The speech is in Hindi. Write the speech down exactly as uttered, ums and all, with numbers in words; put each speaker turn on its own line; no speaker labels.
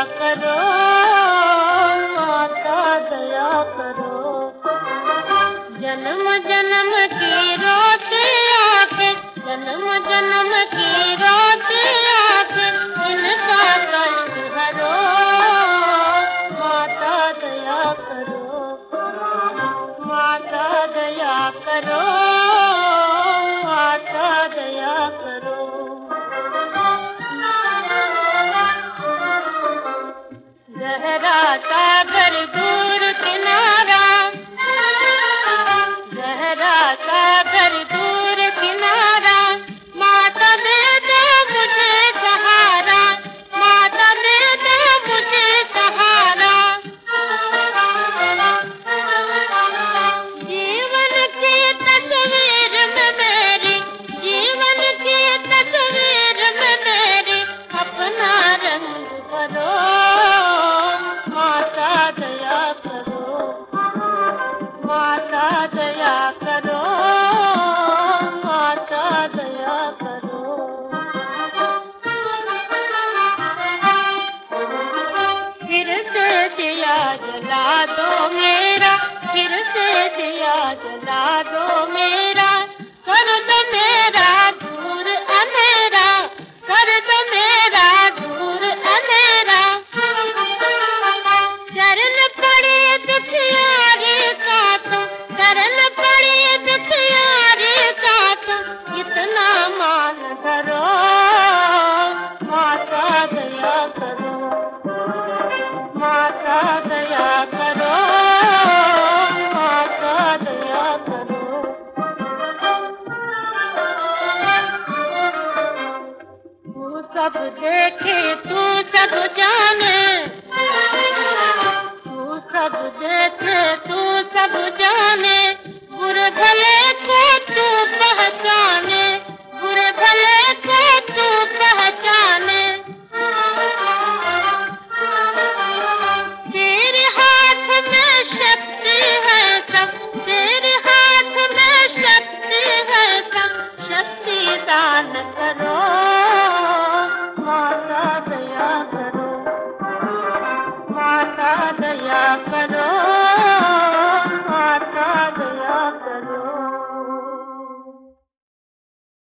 करो, माता दया करो। जन्म जन्म की रोती आंखें, जन्म जन्म की रोती आंखें, इनका कष्ट हरो, माता दया करो, माता दया करो, माता दया करो। गहरा सागर दूर किनारा, गहरा सागर दूर किनारा, माता दे दो मुझे सहारा, माता दे दो मुझे सहारा। जीवन की तस्वीर में मेरी, जीवन की तस्वीर में मेरी, अपना रंग भरो, माता दया करो, माता दया करो, माता दया करो। फिर से दिया जला दो मेरा, फिर से दिया जला दो मेरा, कर दो मेरा दूर अंधेरा, कर दो मेरा दूर अंधेरा। चरण पड़े दुखियारी का तुम, चरण पड़े दुखियारी का तुम, इतना मान धरो, माता दया करो, माता दया करो, माता दया करो। तू सब देखे तू सब जाने, तू सब देखे तू सब जाने,